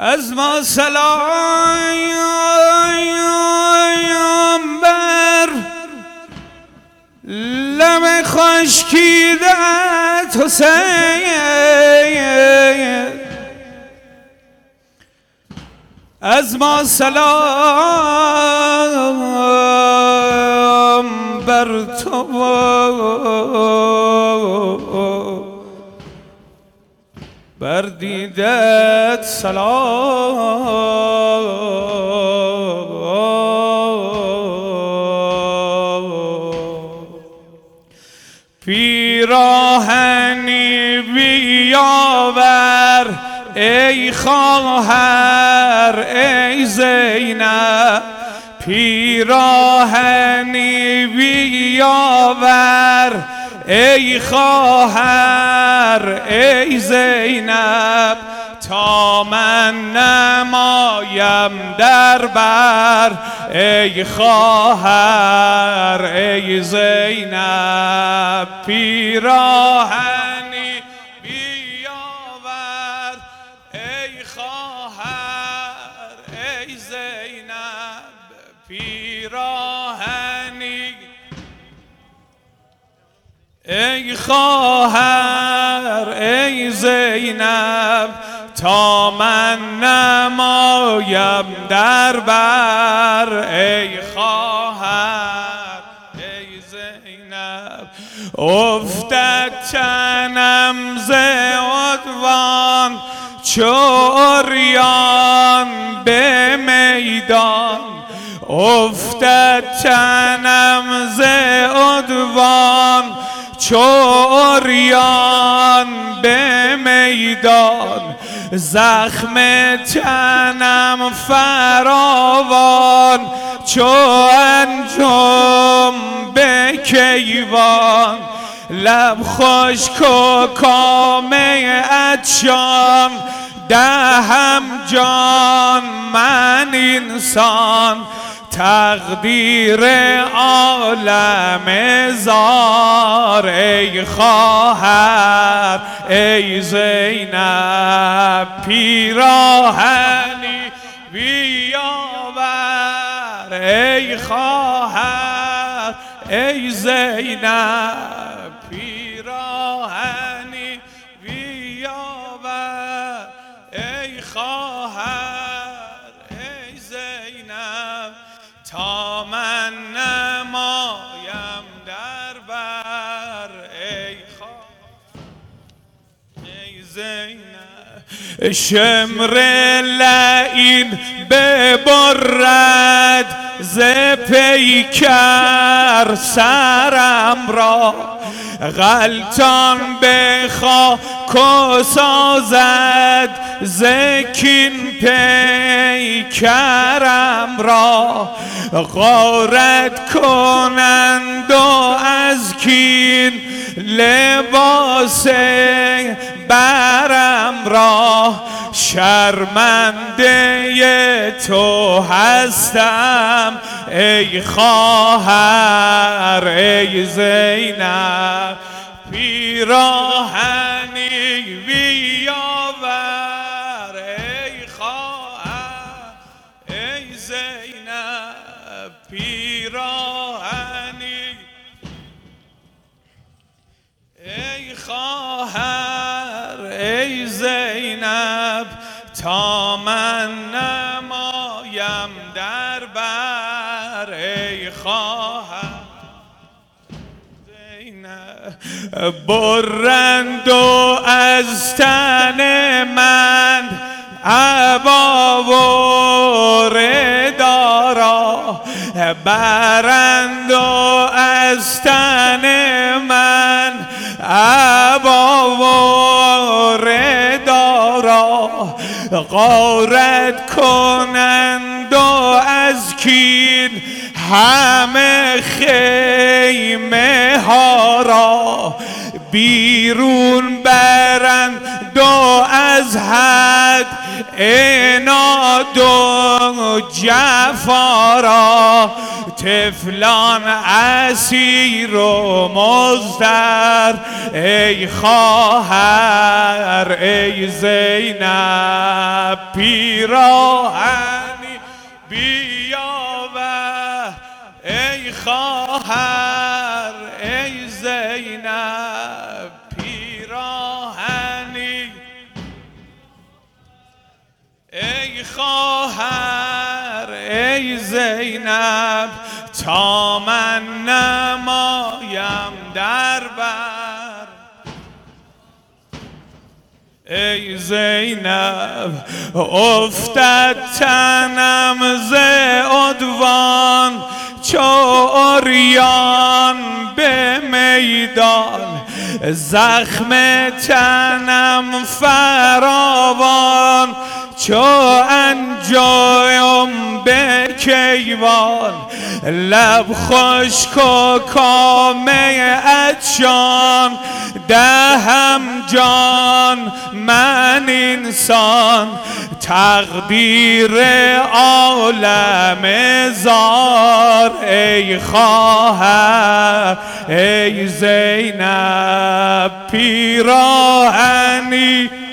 از ما سلام بر لب خشکیدت حسین، از ما سلام بر تو بر دیدت سلام. پیراهنی بیاور ای خواهر ای زینب، پیراهنی بیاور ای خواهر ای زینب، تا من نمایم در بر ای خواهر ای زینب. پیراهنی بیاور ای خواهر ای زینب، پیراهنی ای خواهر ای زینب، تا من نمایم در بر ای خواهر ای زینب. افتد تنم ز عدوان چو عریان به میدان، افتد تنم ز عدوان چو عریان به میدان، زخم تنم فراوان چو انجم به کیوان، لب خشک و کام عطشان دهم جان من انسان، تقدیر عالم زار ای خواهر ای زینب. پیراهنی بیاور ای خواهر ای زینب، پیراهنی بیاور ای خواهر ای زینب، تا من نمایم در بر ای خواهر ای زینب. شمر لعین ببرد ز پیکر سرم را، غلطان به خاک سازد ز کین پیکرم را، غارت کنند و از کین لباس برم را، شرمنده تو هستم ای خواهر ای زینب. پیراهنی بیاور ای خواهر ای زینب، پیراهنی ای خواهر ای زینب، تا من نمایم در بر ای خواهر زینب. برند و از تن من عبا و ردارا، برند و از تن من عبا و ردارا، غارت کنند و از کین همه خیمه ها را، بیرون برند و از حد عناد و جفا، طفلان اسیر و مضطر. ای خواهر ای زینب پیراهنی بیاور. ای خواهر ای زینب پیراهنی. ای خواهر ای زینب تا من نمایم در بر. ای زینب افتد تنم ز عدوان، چو عریان به میدان. زخم تنم فراوان، چو انجام به کیوان. لب خشک و کامه عطشان، دهم جان من انسان. تقدیر عالم زار. ای خواهر ای زینب پیراهنی.